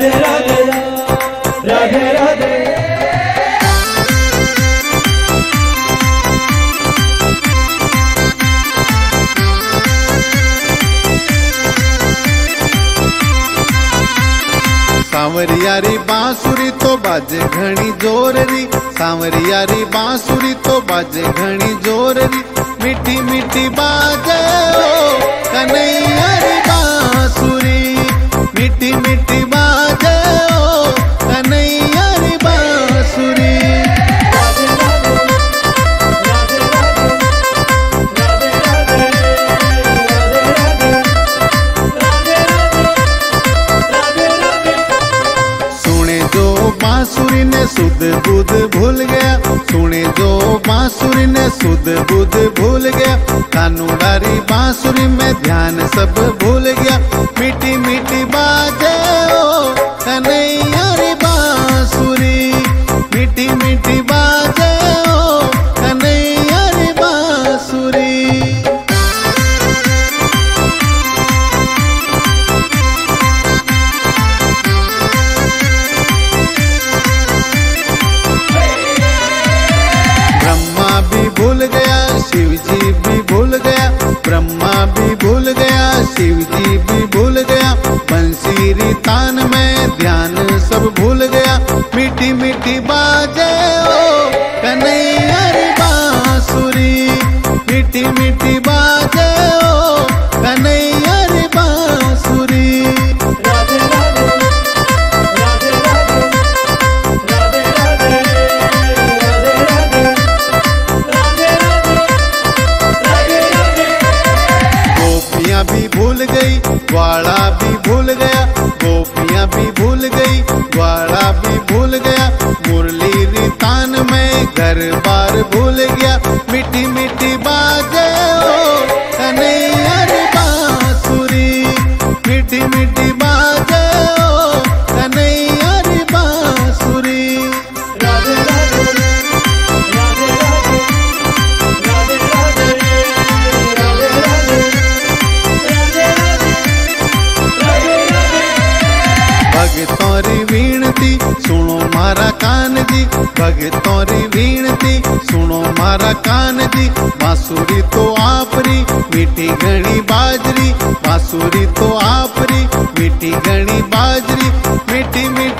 राधे राधे राधे राधे। सांवरिया री बांसुरी तो बाजे घणी जोर री, सांवरिया री बांसुरी तो बाजे घणी जोर री, मीठी मीठी बाजे ओ कन्हैया री बांसुरी, मीठी मीठी बाजे ओ कन्हैया री बांसुरी। बांसुरी ने सुध बुध भूल गया, सुने जो बांसुरी ने सुध बुध भूल गया, कानूडारी बांसुरी में ध्यान सब भूल गया, मीठी मीठी बाजे ओ कन्हैया री बांसुरी, मीठी मीठी बाजे ओ कन्हैया री बांसुरी। भूल गया शिव जी भी भूल गया, ब्रह्मा भी भूल गया, शिव जी भी भूल गया, बंसी री तान में ध्यान सब भूल गया, मीठी मीठी बाजे ओ कन्हैया री बांसुरी, मीठी मीठी बाजे ओ कन्हैया री बांसुरी। भी भूल गई ग्वाला भी भूल गया, गोपियां भी भूल गई ग्वाला भी भूल गया, मुरली री तान में घर बार भूल गया, मीठी मीठी बाजे ओ कन्हैया री बांसुरी, मीठी मीठी बाजे ओ कन्हैया री बांसुरी। भगतों री वीणती सुनो मारा कान जी, भगतों री वीणती सुनो मारा कान जी, बांसुरी तो आपरी मीठी घणी बाजरी, बांसुरी तो आपरी मीठी घणी बाजरी, मीठी मीठी